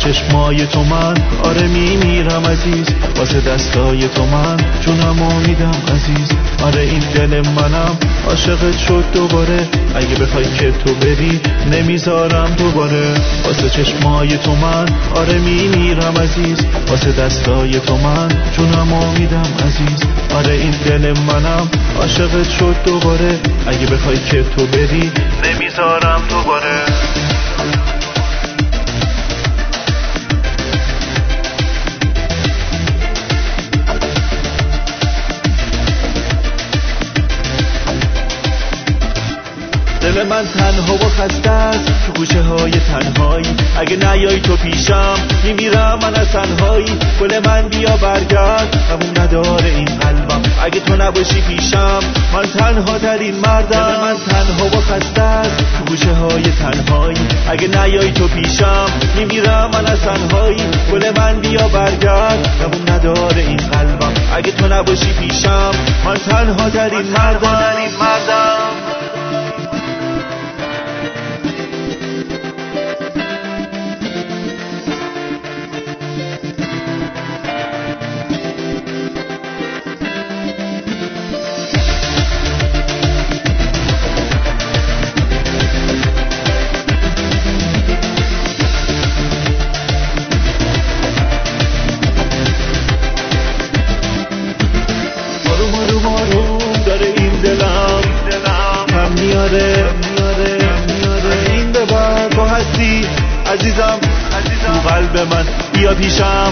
چشمای تو من آره میمیرم عزیز، واسه دستای تو من جونمو میدم عزیز. آره این دل منم عاشقت شد دوباره، اگه بخوای که تو بری نمیذارم دوباره. واسه چشمای تو من آره میمیرم عزیز، واسه دستای تو من جونمو میدم عزیز. آره این دل منم عاشقت شد دوباره، اگه بخوای که تو بری نمیذارم دوباره. دل من تنها و خسته است تو گوشه های تنهایی، اگه نیای تو پیشم میمیرم من از تنهایی. گل من بیا برگرد همون نداره این قلبم، اگه تو نباشی پیشم من تنها ترین مردم. دل من تنها و خسته است تو گوشه های تنهایی، اگه نیای تو پیشم میمیرم من از تنهایی. گل من بیا برگرد همون نداره این قلبم، اگه تو نباشی پیشم من تنها ترین مردم. این به بعد تو هستی عزیزم تو قلب من، بیا پیشم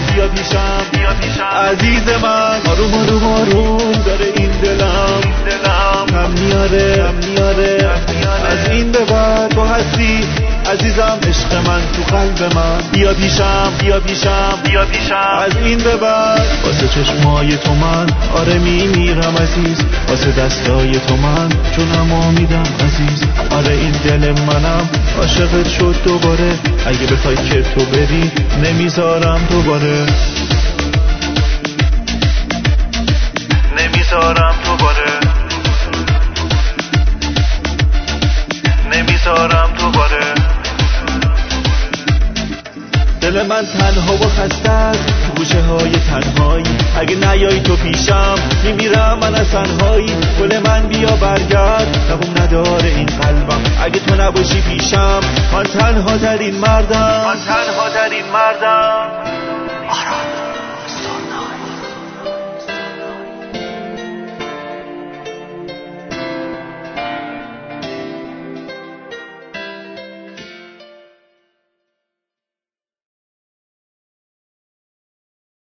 عزیز من. آروم داره این دلم هم میاره از این به بعد تو هستی عزیزم عشق من تو قلب من، بیا پیشم از این به بعد. واسه چشمای تو من آره میمیرم عزیز، واسه دستای تو من جونمو میدم عزیز. آره این دل منم عاشقت شد دوباره، اگه بخوای که تو بری نمیذارم دوباره. دل من تنها و خسته است تو گوشه های تنهایی، اگه نیای تو پیشم میمیرم من از تنهایی. گل من بیا برگرد دوام نداره این قلبم، اگه تو نباشی پیشم من تنها ترین مردم.